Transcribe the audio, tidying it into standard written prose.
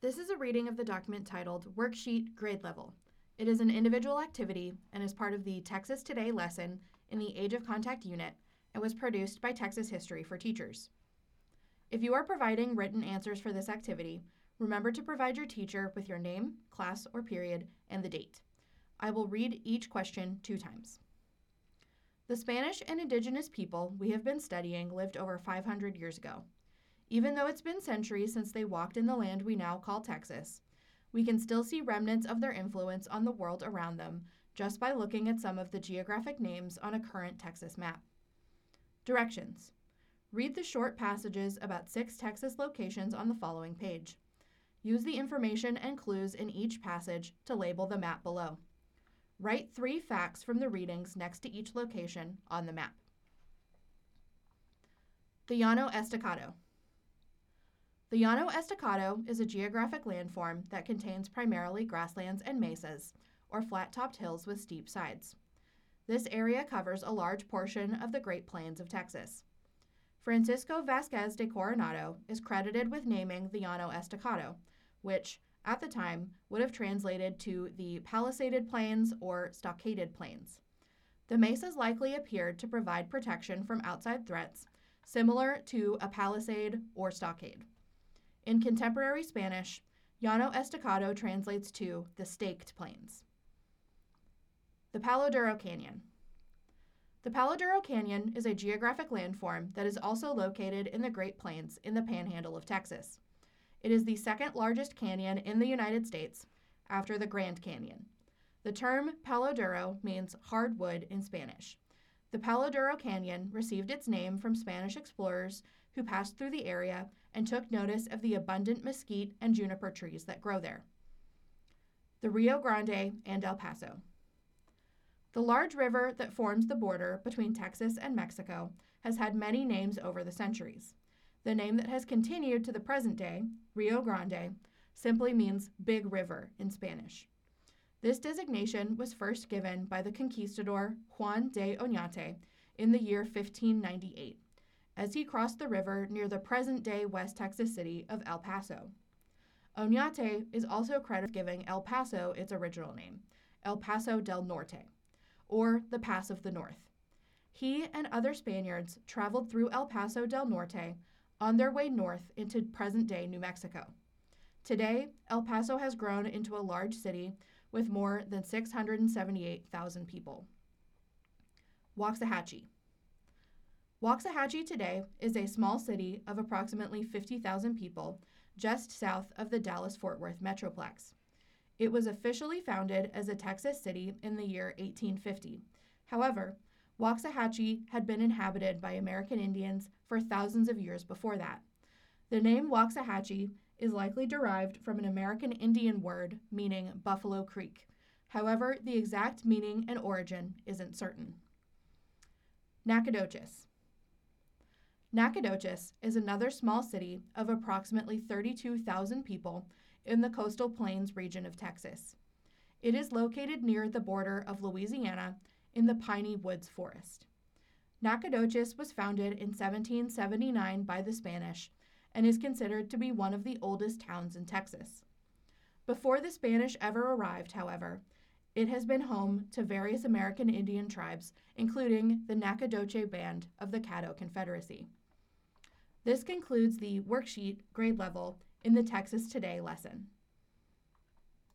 This is a reading of the document titled Worksheet Grade Level. It is an individual activity and is part of the Texas Today lesson in the Age of Contact unit and was produced by Texas History for Teachers. If you are providing written answers for this activity, remember to provide your teacher with your name, class or period, and the date. I will read each question 2 times. The Spanish and indigenous people we have been studying lived over 500 years ago. Even though it's been centuries since they walked in the land we now call Texas, we can still see remnants of their influence on the world around them just by looking at some of the geographic names on a current Texas map. Directions. Read the short passages about 6 Texas locations on the following page. Use the information and clues in each passage to label the map below. Write 3 facts from the readings next to each location on the map. The Llano Estacado. The Llano Estacado is a geographic landform that contains primarily grasslands and mesas, or flat-topped hills with steep sides. This area covers a large portion of the Great Plains of Texas. Francisco Vasquez de Coronado is credited with naming the Llano Estacado, which, at the time, would have translated to the Palisaded Plains or Stockaded Plains. The mesas likely appeared to provide protection from outside threats, similar to a palisade or stockade. In contemporary Spanish, Llano Estacado translates to the Staked Plains. The Palo Duro Canyon. The Palo Duro Canyon is a geographic landform that is also located in the Great Plains in the Panhandle of Texas. It is the second largest canyon in the United States, after the Grand Canyon. The term Palo Duro means hard wood in Spanish. The Palo Duro Canyon received its name from Spanish explorers who passed through the area and took notice of the abundant mesquite and juniper trees that grow there. The Rio Grande and El Paso. The large river that forms the border between Texas and Mexico has had many names over the centuries. The name that has continued to the present day, Rio Grande, simply means big river in Spanish. This designation was first given by the conquistador Juan de Oñate in the year 1598, as he crossed the river near the present-day West Texas city of El Paso. Oñate is also credited with giving El Paso its original name, El Paso del Norte, or the Pass of the North. He and other Spaniards traveled through El Paso del Norte on their way north into present-day New Mexico. Today, El Paso has grown into a large city with more than 678,000 people. Waxahachie. Waxahachie today is a small city of approximately 50,000 people just south of the Dallas-Fort Worth Metroplex. It was officially founded as a Texas city in the year 1850. However, Waxahachie had been inhabited by American Indians for thousands of years before that. The name Waxahachie is likely derived from an American Indian word meaning Buffalo Creek. However, the exact meaning and origin isn't certain. Nacogdoches. Nacogdoches is another small city of approximately 32,000 people in the coastal plains region of Texas. It is located near the border of Louisiana in the Piney Woods Forest. Nacogdoches was founded in 1779 by the Spanish and is considered to be one of the oldest towns in Texas. Before the Spanish ever arrived, however, it has been home to various American Indian tribes, including the Nacogdoches Band of the Caddo Confederacy. This concludes the worksheet grade level in the Texas Today lesson.